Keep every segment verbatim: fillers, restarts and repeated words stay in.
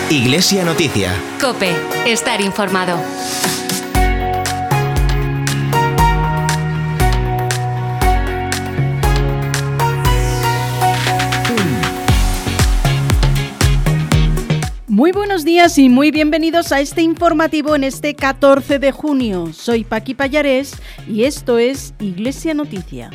Iglesia Noticia. COPE. Estar informado. Muy buenos días y muy bienvenidos a este informativo en este catorce de junio. Soy Paqui Pallarés y esto es Iglesia Noticia.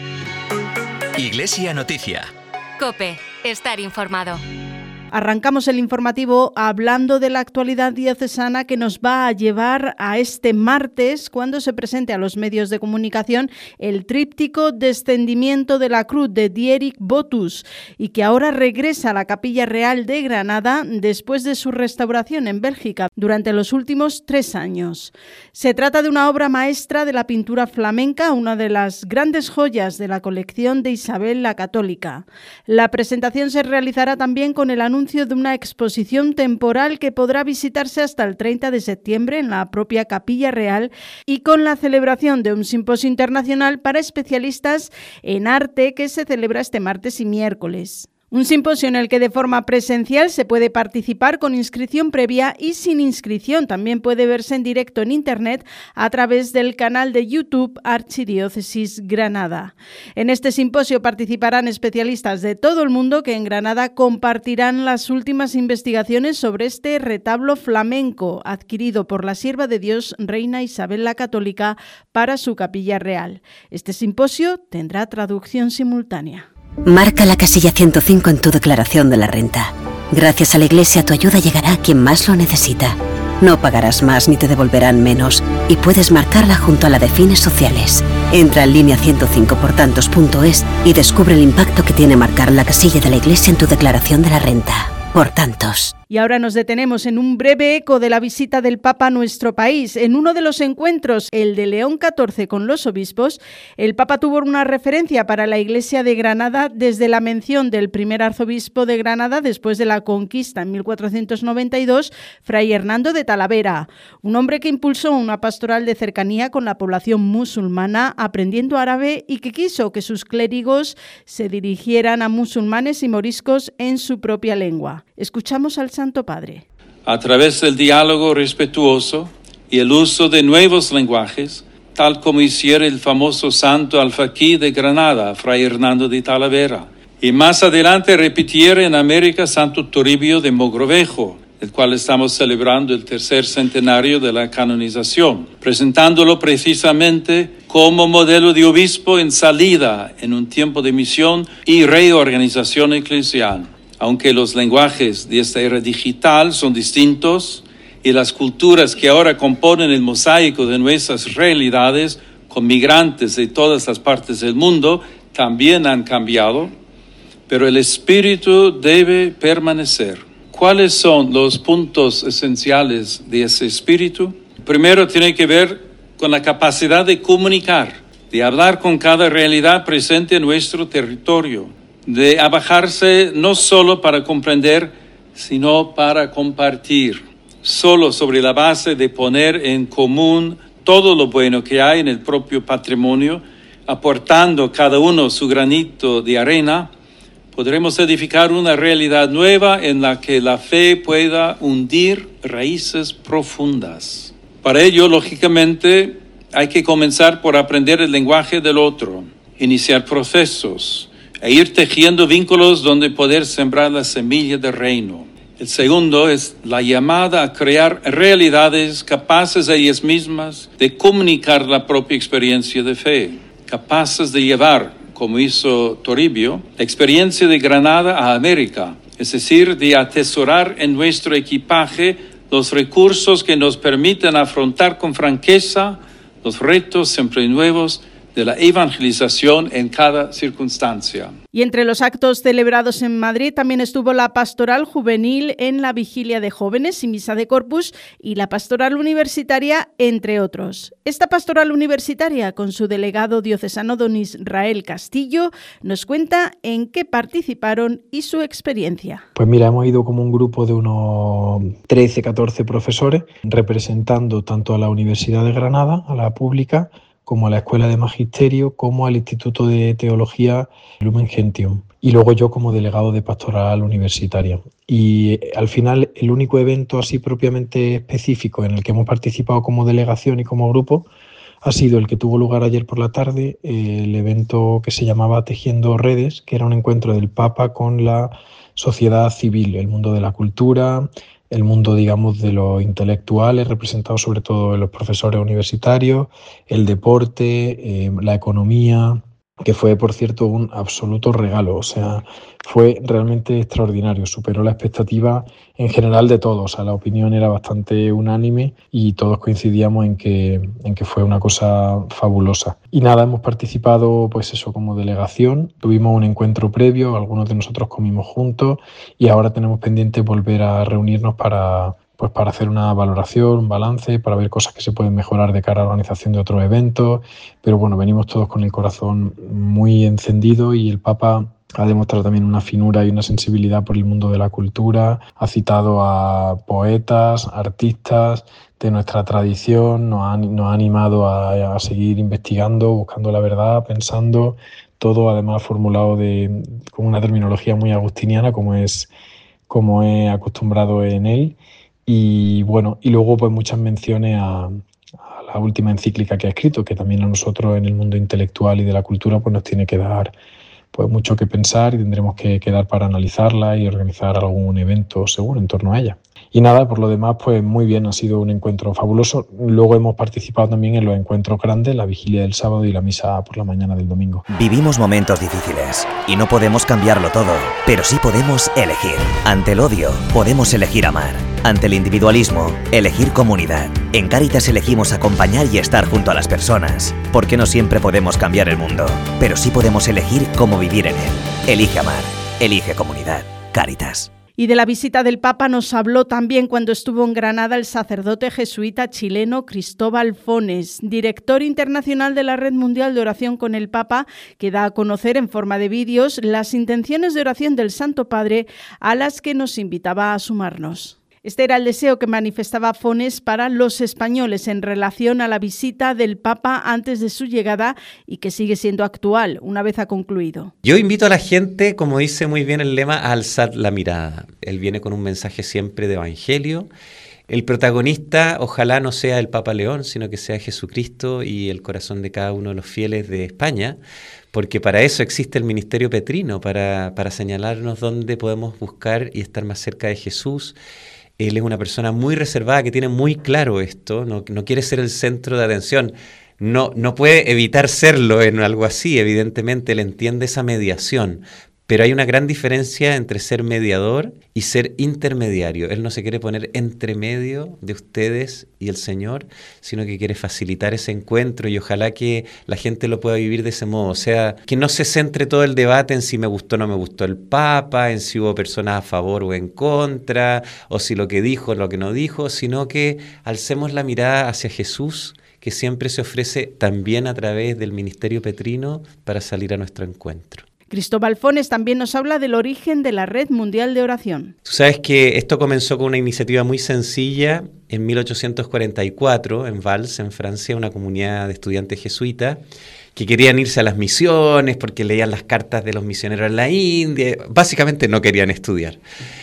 Iglesia Noticia. COPE. Estar informado. Arrancamos el informativo hablando de la actualidad diocesana que nos va a llevar a este martes cuando se presente a los medios de comunicación el tríptico Descendimiento de la Cruz de Dietrich Botus y que ahora regresa a la Capilla Real de Granada después de su restauración en Bélgica durante los últimos tres años. Se trata de una obra maestra de la pintura flamenca, una de las grandes joyas de la colección de Isabel la Católica. La presentación se realizará también con el anuncio de una exposición temporal que podrá visitarse hasta el treinta de septiembre en la propia Capilla Real y con la celebración de un simposio internacional para especialistas en arte que se celebra este martes y miércoles. Un simposio en el que de forma presencial se puede participar con inscripción previa y sin inscripción. También puede verse en directo en Internet a través del canal de YouTube Archidiócesis Granada. En este simposio participarán especialistas de todo el mundo que en Granada compartirán las últimas investigaciones sobre este retablo flamenco adquirido por la sierva de Dios, Reina Isabel la Católica, para su Capilla Real. Este simposio tendrá traducción simultánea. Marca la casilla ciento cinco en tu declaración de la renta. Gracias a la Iglesia tu ayuda llegará a quien más lo necesita. No pagarás más ni te devolverán menos y puedes marcarla junto a la de fines sociales. Entra en línea ciento cinco por tantos punto es y descubre el impacto que tiene marcar la casilla de la Iglesia en tu declaración de la renta. Por tantos. Y ahora nos detenemos en un breve eco de la visita del Papa a nuestro país. En uno de los encuentros, el de León catorce con los obispos, el Papa tuvo una referencia para la Iglesia de Granada desde la mención del primer arzobispo de Granada después de la conquista en mil cuatrocientos noventa y dos, Fray Hernando de Talavera, un hombre que impulsó una pastoral de cercanía con la población musulmana aprendiendo árabe y que quiso que sus clérigos se dirigieran a musulmanes y moriscos en su propia lengua. Escuchamos al Santo Padre. A través del diálogo respetuoso y el uso de nuevos lenguajes, tal como hiciera el famoso santo alfaquí de Granada, Fray Hernando de Talavera, y más adelante repitiera en América Santo Toribio de Mogrovejo, del cual estamos celebrando el tercer centenario de la canonización, presentándolo precisamente como modelo de obispo en salida en un tiempo de misión y reorganización eclesial. Aunque los lenguajes de esta era digital son distintos y las culturas que ahora componen el mosaico de nuestras realidades con migrantes de todas las partes del mundo también han cambiado, pero el espíritu debe permanecer. ¿Cuáles son los puntos esenciales de ese espíritu? Primero tiene que ver con la capacidad de comunicar, de hablar con cada realidad presente en nuestro territorio, de abajarse no solo para comprender, sino para compartir, solo sobre la base de poner en común todo lo bueno que hay en el propio patrimonio, aportando cada uno su granito de arena, podremos edificar una realidad nueva en la que la fe pueda hundir raíces profundas. Para ello, lógicamente, hay que comenzar por aprender el lenguaje del otro, iniciar procesos, e ir tejiendo vínculos donde poder sembrar la semilla del reino. El segundo es la llamada a crear realidades capaces de ellas mismas de comunicar la propia experiencia de fe, capaces de llevar, como hizo Toribio, la experiencia de Granada a América, es decir, de atesorar en nuestro equipaje los recursos que nos permiten afrontar con franqueza los retos siempre nuevos de la evangelización en cada circunstancia. Y entre los actos celebrados en Madrid también estuvo la pastoral juvenil en la vigilia de jóvenes y misa de Corpus y la pastoral universitaria, entre otros. Esta pastoral universitaria, con su delegado diocesano don Israel Castillo, nos cuenta en qué participaron y su experiencia. Pues mira, hemos ido como un grupo de unos trece, catorce profesores, representando tanto a la Universidad de Granada, a la pública, como a la Escuela de Magisterio, como al Instituto de Teología Lumen Gentium. y luego yo como delegado de pastoral universitaria. Y al final el único evento así propiamente específico en el que hemos participado como delegación y como grupo ha sido el que tuvo lugar ayer por la tarde, el evento que se llamaba Tejiendo Redes, que era un encuentro del Papa con la sociedad civil, el mundo de la cultura, el mundo, digamos, de los intelectuales, representados sobre todo en los profesores universitarios, el deporte, eh, la economía, que fue, por cierto, un absoluto regalo. O sea, fue realmente extraordinario, superó la expectativa en general de todos. O sea, la opinión era bastante unánime y todos coincidíamos en que, en que fue una cosa fabulosa. Y nada, hemos participado, pues eso, como delegación. Tuvimos un encuentro previo, algunos de nosotros comimos juntos y ahora tenemos pendiente volver a reunirnos para... pues para hacer una valoración, un balance, para ver cosas que se pueden mejorar de cara a la organización de otros eventos. Pero bueno, venimos todos con el corazón muy encendido y el Papa ha demostrado también una finura y una sensibilidad por el mundo de la cultura. Ha citado a poetas, artistas de nuestra tradición, nos ha, nos ha animado a, a seguir investigando, buscando la verdad, pensando, todo además formulado de, con una terminología muy agustiniana, como es, como he acostumbrado en él. Y bueno, y luego pues muchas menciones a, a la última encíclica que ha escrito, que también a nosotros en el mundo intelectual y de la cultura pues nos tiene que dar pues mucho que pensar y tendremos que quedar para analizarla y organizar algún evento seguro en torno a ella. Y nada, por lo demás, pues muy bien, ha sido un encuentro fabuloso. Luego hemos participado también en los encuentros grandes, la vigilia del sábado y la misa por la mañana del domingo. Vivimos momentos difíciles y no podemos cambiarlo todo, pero sí podemos elegir. Ante el odio, podemos elegir amar. Ante el individualismo, elegir comunidad. En Cáritas elegimos acompañar y estar junto a las personas, porque no siempre podemos cambiar el mundo, pero sí podemos elegir cómo vivir en él. Elige amar, elige comunidad. Cáritas. Y de la visita del Papa nos habló también cuando estuvo en Granada el sacerdote jesuita chileno Cristóbal Fones, director internacional de la Red Mundial de Oración con el Papa, que da a conocer en forma de vídeos las intenciones de oración del Santo Padre a las que nos invitaba a sumarnos. Este era el deseo que manifestaba Fones para los españoles en relación a la visita del Papa antes de su llegada y que sigue siendo actual una vez ha concluido. Yo invito a la gente, como dice muy bien el lema, a alzar la mirada. Él viene con un mensaje siempre de evangelio. El protagonista ojalá no sea el Papa León, sino que sea Jesucristo y el corazón de cada uno de los fieles de España, porque para eso existe el ministerio petrino, para, para señalarnos dónde podemos buscar y estar más cerca de Jesús. Él es una persona muy reservada que tiene muy claro esto, no, no quiere ser el centro de atención, no, no puede evitar serlo en algo así, evidentemente él entiende esa mediación, pero hay una gran diferencia entre ser mediador y ser intermediario. Él no se quiere poner entre medio de ustedes y el Señor, sino que quiere facilitar ese encuentro y ojalá que la gente lo pueda vivir de ese modo. O sea, que no se centre todo el debate en si me gustó o no me gustó el Papa, en si hubo personas a favor o en contra, o si lo que dijo o lo que no dijo, sino que alcemos la mirada hacia Jesús, que siempre se ofrece también a través del ministerio petrino para salir a nuestro encuentro. Cristóbal Fones también nos habla del origen de la Red Mundial de Oración. Tú sabes que esto comenzó con una iniciativa muy sencilla en mil ochocientos cuarenta y cuatro en Valls, en Francia, una comunidad de estudiantes jesuitas que querían irse a las misiones porque leían las cartas de los misioneros en la India, básicamente no querían estudiar.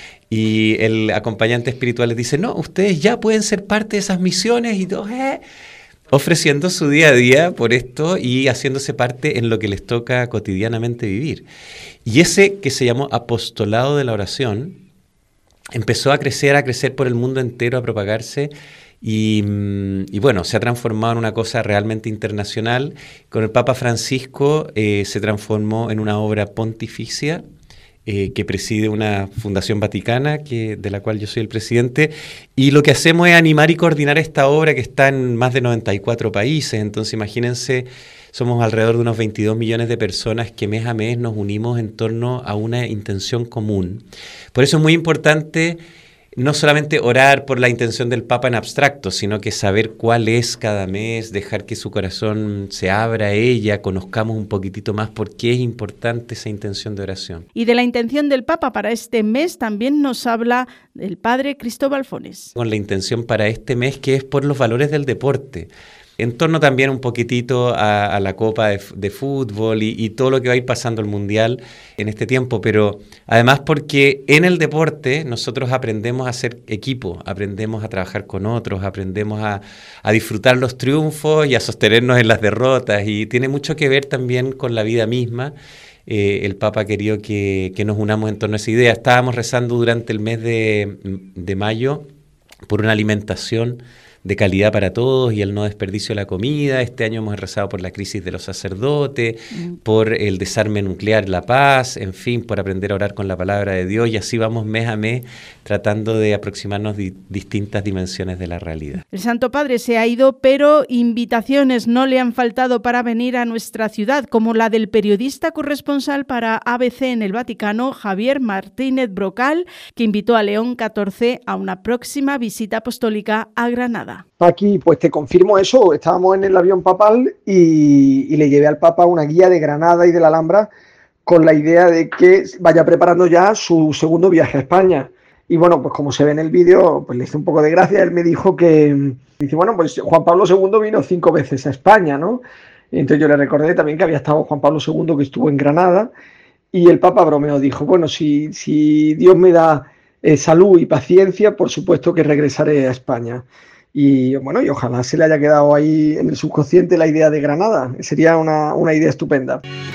Y el acompañante espiritual les dice, no, ustedes ya pueden ser parte de esas misiones y todo, eh... ofreciendo su día a día por esto y haciéndose parte en lo que les toca cotidianamente vivir. Y ese que se llamó apostolado de la oración empezó a crecer, a crecer por el mundo entero, a propagarse y, y bueno, se ha transformado en una cosa realmente internacional. Con el Papa Francisco eh, se transformó en una obra pontificia Eh, que preside una fundación vaticana, que, de la cual yo soy el presidente, y lo que hacemos es animar y coordinar esta obra que está en más de noventa y cuatro países, entonces imagínense, somos alrededor de unos veintidós millones de personas que mes a mes nos unimos en torno a una intención común. Por eso es muy importante no solamente orar por la intención del Papa en abstracto, sino que saber cuál es cada mes, dejar que su corazón se abra a ella, conozcamos un poquitito más por qué es importante esa intención de oración. Y de la intención del Papa para este mes también nos habla el padre Cristóbal Fones. Con la intención para este mes que es por los valores del deporte. en torno también un poquitito a, a la Copa de, de Fútbol y, y todo lo que va a ir pasando el Mundial en este tiempo, pero además porque en el deporte nosotros aprendemos a ser equipo, aprendemos a trabajar con otros, aprendemos a, a disfrutar los triunfos y a sostenernos en las derrotas, y tiene mucho que ver también con la vida misma. Eh, el Papa quería que, que nos unamos en torno a esa idea. Estábamos rezando durante el mes de, de mayo por una alimentación de calidad para todos y el no desperdicio de la comida. Este año hemos rezado por la crisis de los sacerdotes, mm. por el desarme nuclear, la paz, en fin, por aprender a orar con la palabra de Dios, y así vamos mes a mes tratando de aproximarnos di- distintas dimensiones de la realidad. El Santo Padre se ha ido, pero invitaciones no le han faltado para venir a nuestra ciudad, como la del periodista corresponsal para A B C en el Vaticano, Javier Martínez Brocal, que invitó a León catorce a una próxima visita apostólica a Granada. Aquí, pues te confirmo eso, estábamos en el avión papal y, y le llevé al Papa una guía de Granada y de la Alhambra con la idea de que vaya preparando ya su segundo viaje a España. Y bueno, pues como se ve en el vídeo, pues le hice un poco de gracia. Él me dijo que, dice, bueno, pues Juan Pablo segundo vino cinco veces a España, ¿no? Y entonces yo le recordé también que había estado Juan Pablo segundo, que estuvo en Granada, y el Papa bromeó, dijo, bueno, si, si Dios me da eh, salud y paciencia, por supuesto que regresaré a España. Y bueno, y ojalá se le haya quedado ahí en el subconsciente la idea de Granada. Sería una, una idea estupenda.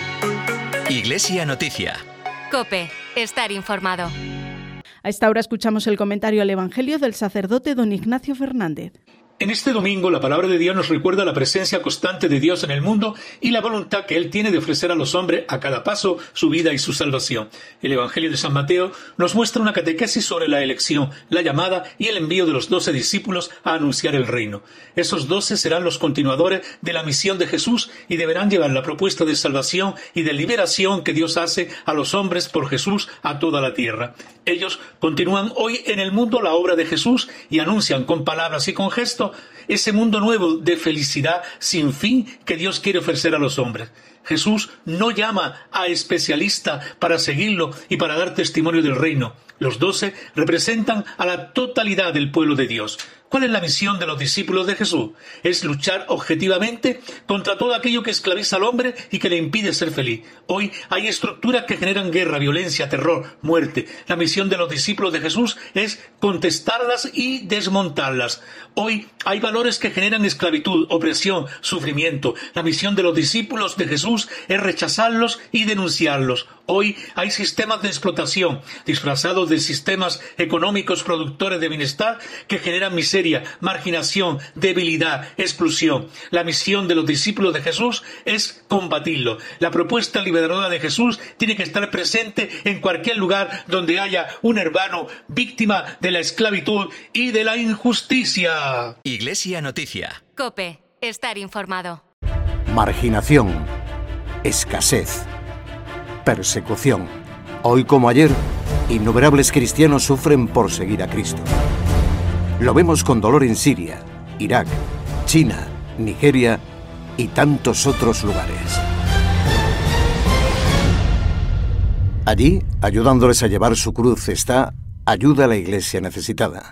Iglesia Noticia. COPE. Estar informado. A esta hora escuchamos el comentario al Evangelio del sacerdote don Ignacio Fernández. En este domingo la palabra de Dios nos recuerda la presencia constante de Dios en el mundo y la voluntad que Él tiene de ofrecer a los hombres a cada paso su vida y su salvación. El Evangelio de San Mateo nos muestra una catequesis sobre la elección, la llamada y el envío de los doce discípulos a anunciar el reino. Esos doce serán los continuadores de la misión de Jesús y deberán llevar la propuesta de salvación y de liberación que Dios hace a los hombres por Jesús a toda la tierra. Ellos continúan hoy en el mundo la obra de Jesús y anuncian con palabras y con gestos ese mundo nuevo de felicidad sin fin que Dios quiere ofrecer a los hombres. Jesús no llama a especialistas para seguirlo y para dar testimonio del reino. Los doce representan a la totalidad del pueblo de Dios. ¿Cuál es la misión de los discípulos de Jesús? Es luchar objetivamente contra todo aquello que esclaviza al hombre y que le impide ser feliz. Hoy hay estructuras que generan guerra, violencia, terror, muerte. La misión de los discípulos de Jesús es contestarlas y desmontarlas. Hoy hay valores que generan esclavitud, opresión, sufrimiento. La misión de los discípulos de Jesús es rechazarlos y denunciarlos. Hoy hay sistemas de explotación disfrazados de sistemas económicos productores de bienestar que generan miseria, marginación, debilidad, exclusión. La misión de los discípulos de Jesús es combatirlo. La propuesta liberadora de Jesús tiene que estar presente en cualquier lugar donde haya un hermano víctima de la esclavitud y de la injusticia. Iglesia Noticia. COPE. Estar informado. Marginación. Escasez. Persecución. Hoy como ayer, innumerables cristianos sufren por seguir a Cristo. Lo vemos con dolor en Siria, Irak, China, Nigeria y tantos otros lugares. Allí, ayudándoles a llevar su cruz, está Ayuda a la Iglesia Necesitada.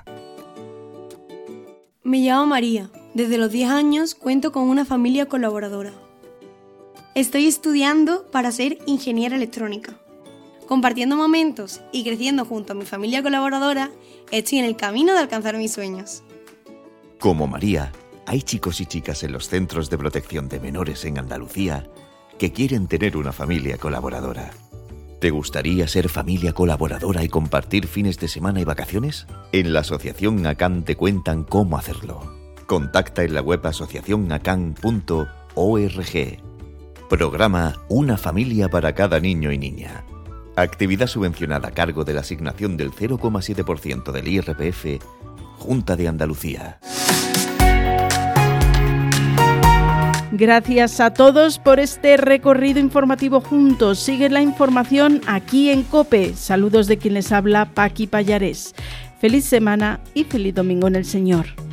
Me llamo María. Desde los diez años cuento con una familia colaboradora. Estoy estudiando para ser ingeniera electrónica. Compartiendo momentos y creciendo junto a mi familia colaboradora, estoy en el camino de alcanzar mis sueños. Como María, hay chicos y chicas en los centros de protección de menores en Andalucía que quieren tener una familia colaboradora. ¿Te gustaría ser familia colaboradora y compartir fines de semana y vacaciones? En la Asociación ACAN te cuentan cómo hacerlo. Contacta en la web asociación acan punto org. Programa Una familia para cada niño y niña. Actividad subvencionada a cargo de la asignación del cero coma siete por ciento del I R P F, Junta de Andalucía. Gracias a todos por este recorrido informativo juntos. Sigue la información aquí en COPE. Saludos de quien les habla, Paqui Pallarés. Feliz semana y feliz domingo en el Señor.